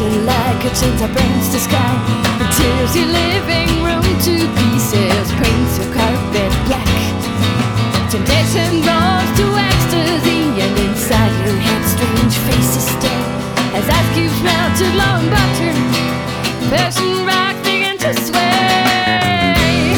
like a chain that burns the sky. It tears your living room to pieces, paints your carpet black. Temptation goes to ecstasy, and inside your head strange faces stare as ice cubes melt to glowing butter. Persian rocks begin to sway.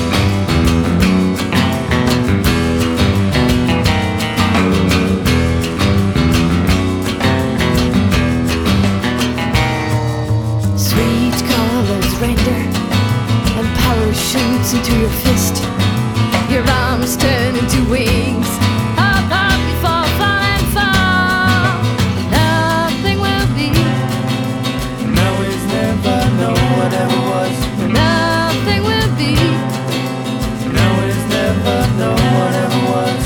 Sweet colors render, and power shoots into your fist. Your arms turn into wings. Up, up, you fall, fall, and fall. Nothing will be. Now is never, no whatever was. Nothing will be. Now is never, no whatever was.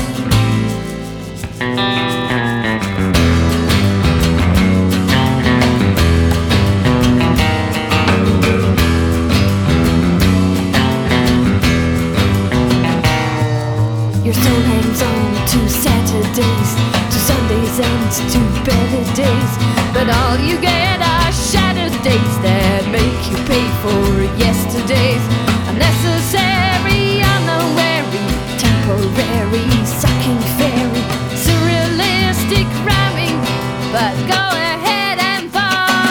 Your soul hangs on to Saturdays, to Sundays and to better days. But all you get are shattered days that make you pay for yesterdays. Unnecessary, unawary, temporary, sucking fairy, surrealistic rhyming. But go ahead and fall.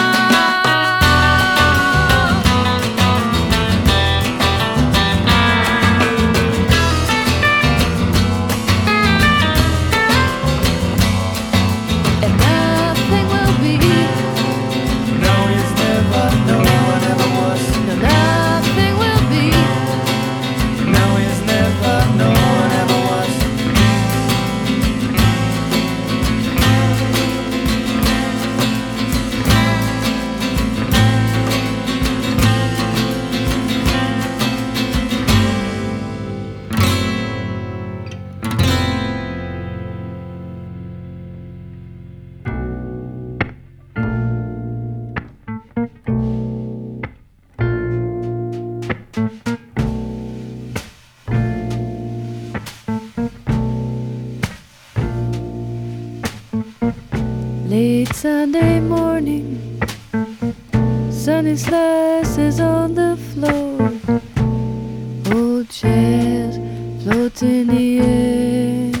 And nothing will be. Now is never, no whatever was. No, nothing will be. Now is never, no whatever was. Late Sunday morning, sunny slices on the floor. Old chairs float in the air.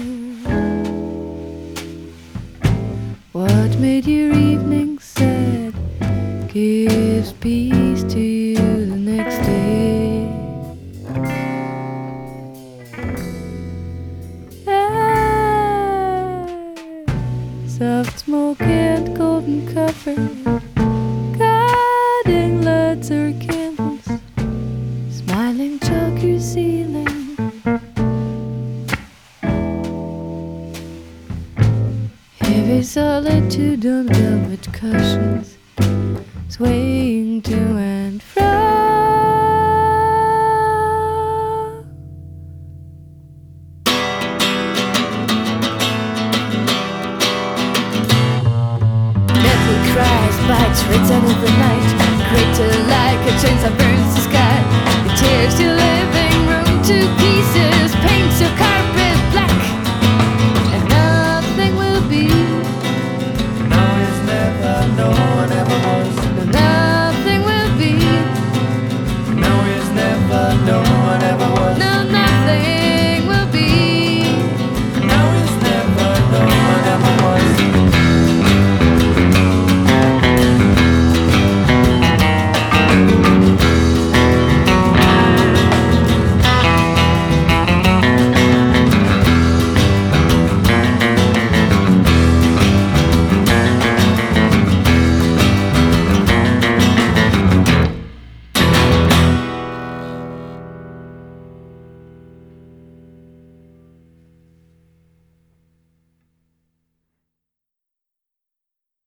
What made your evening sad gives peace to you the next day. Soft smoke and golden cover, guiding lights or candles, smiling chalk your ceiling. Heavy solitude on velvet cushions, swaying to and fro. Cries, bites, right out of the night. Greater like a chain that burns the sky. It tears your